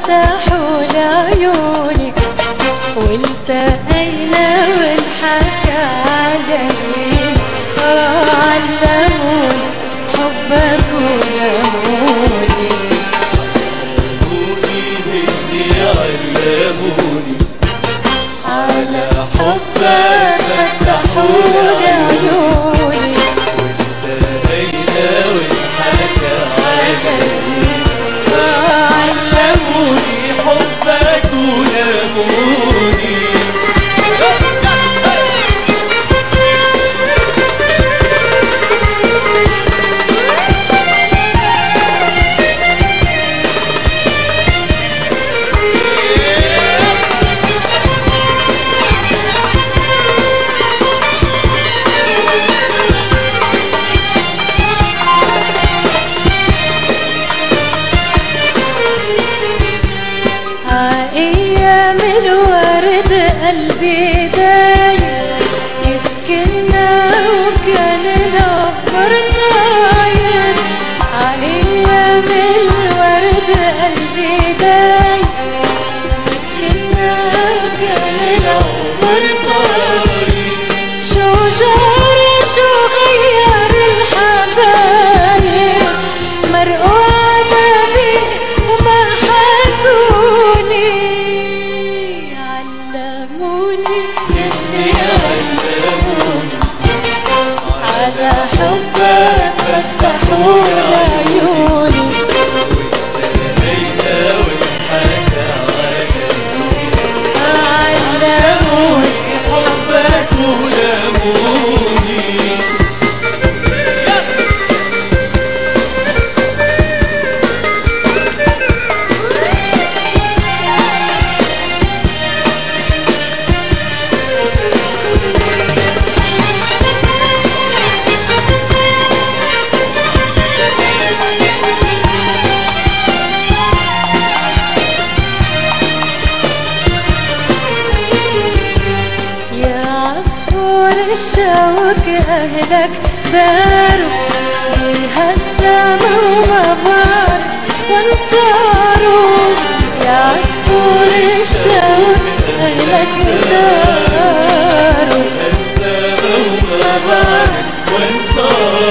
فتحوا لعيوني والتقينا والحكى علي علموني حبك ولموني علموني على حبك فتحوا لعيوني والتقينا والحكى علي علموني حبك ولموني أيام الورد قلبي دايم يسكننا وكان العمر طاير أيام الورد قلبي دايم يسكننا وكان العمر طاير شو جاري شو غير الحبايب مرقوا عذابي وما حكوني علموني على حبك فتحوا لعيوني علموني حبك ولموني الشوق أهلك داروا بيها السما وما بعرف وانصاروا يا عصفور الشوق أهلك داروا السما وما بعرف وانصاروا